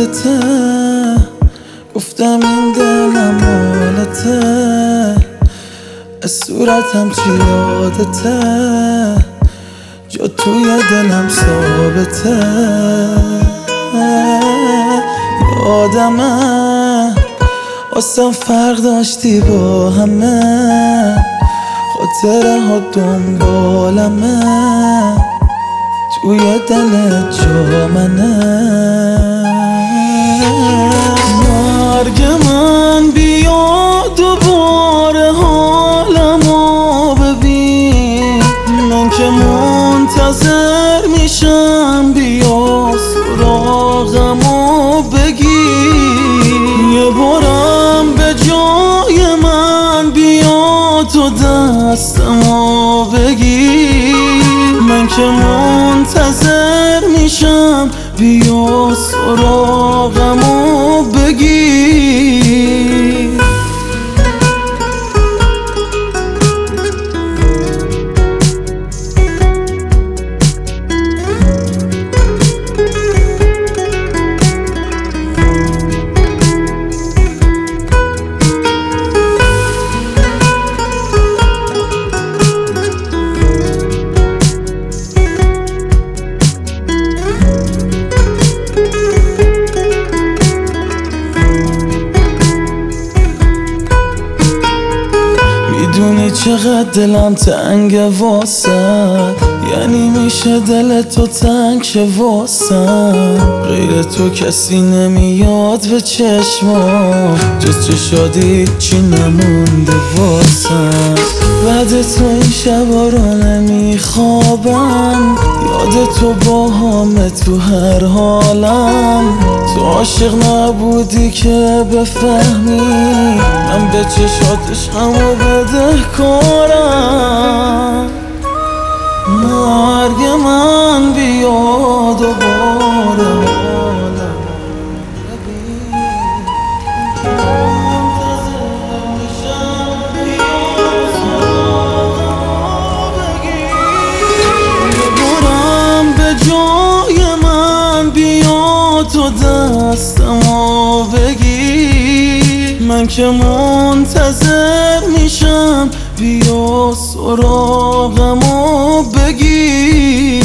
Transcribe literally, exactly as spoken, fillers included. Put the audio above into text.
یادته، گفتم این دلم مالته، از صورتم چی یادته، جا توی دلم ثابته. یادمه واسم فرق داشتی با همه، خاطره ها دنبالمه، توی دلت جا منه. مرگ من بیا دوباره حالمو ببین، من که منتظر میشم بیا سراغمو بگیر. یه بارم به جای من بیا تو دستمو بگیر، من که منتظر میشم بیا سراغمو بگیر. میدونی چقدر دلم تنگه واسه، یعنی میشه دل تو تنگ شه واسه، غیر تو کسی نمیاد به چشمام، جز چشادی چی نمونده واسه. بعد تو این شبا رو نمیخوابم، یاد تو با همه تو هر حالم. تو عاشق نبودی که بفهمی، من به چشاتش همو بده کارم. مرگ من بیا دوباره حالم ببین، منتظر میشم بیا سراغمو بگیر. یه بارم به جای من بیا تو دستمو بگیر، من که منتظر میشم بیا سراغمو بگیر.